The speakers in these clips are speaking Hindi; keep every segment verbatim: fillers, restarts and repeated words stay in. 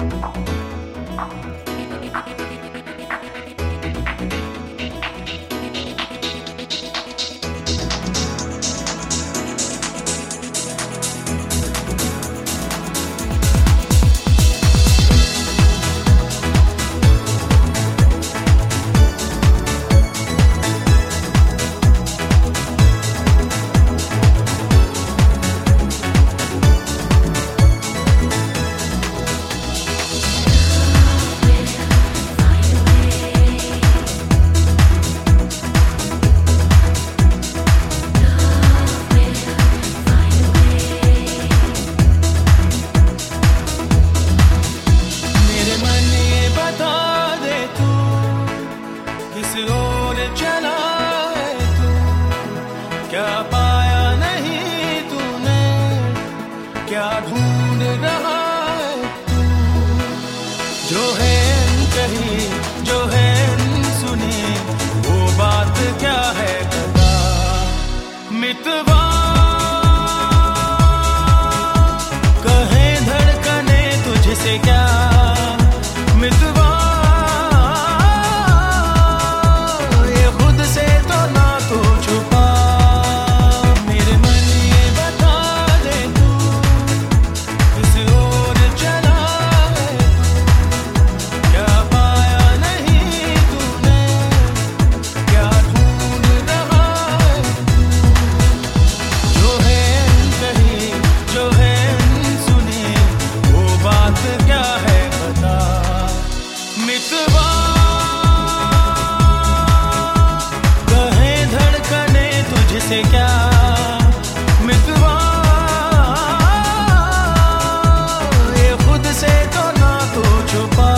क्या पाया नहीं तूने, क्या ढूंढ रहा है तू? जो है कही, जो है सुनी, वो बात क्या है बता। मितवा कहे धड़कने तुझसे क्या, मितवा से क्या, मितवा ये खुद से तो ना तो छुपा।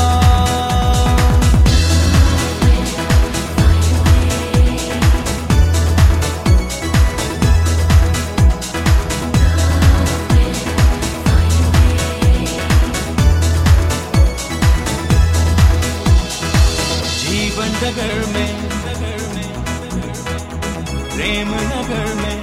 जीवन डगर में, प्रेम नगर में,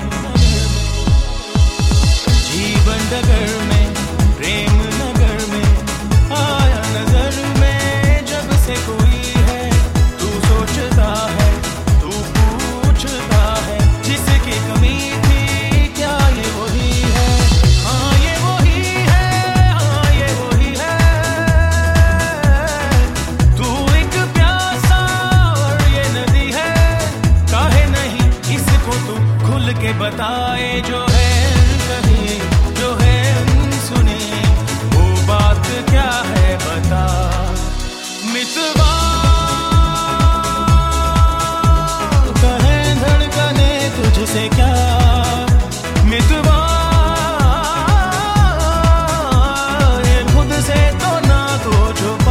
जीवन डगर में, प्रेम नगर में, आया नजर में जब से कोई है। तू सोचता है, तू पूछता है, जिसकी कमी थी क्या ये वही है? हाँ ये वही है, हाँ ये वही है। तू एक प्यासा और ये नदी है, काहे नहीं इसको तू खुल के बताए। जो है कही, जो है सुनी, वो बात क्या है बता। मितवा कहे धड़कने तुझसे क्या, मितवा ये खुद से तो ना तो छुपा।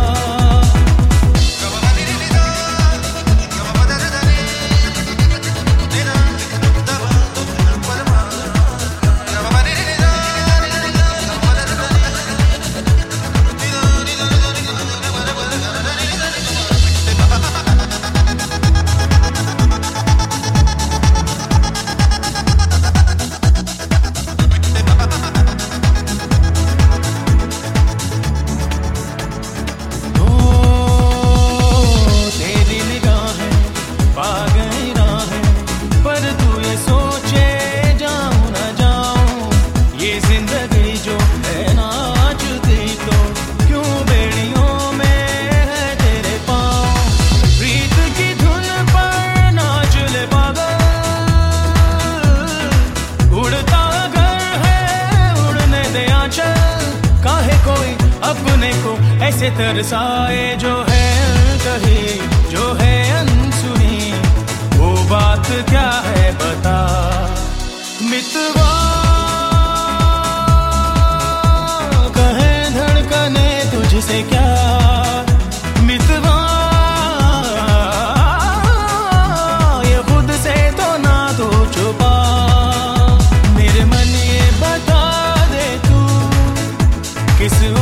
अपने को ऐसे तरसाए। जो है कही, जो है अनसुनी, वो बात क्या है बता। मितवा कहे धड़कने तुझसे क्या, मितवा ये खुद से तो ना तो छुपा। मेरे मन ये बता दे तू किस